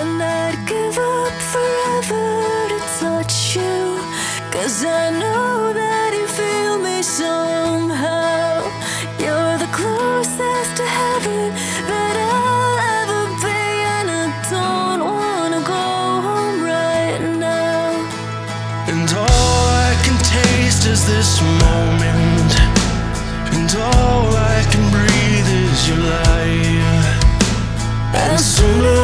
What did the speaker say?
And I'd give up forever to touch you, 'cause I know that you feel me somehow. You're the closest to heaven that I'll ever be, and I don't wanna go home right now. And all I can taste is this moment, and all I can breathe is your light. And sooner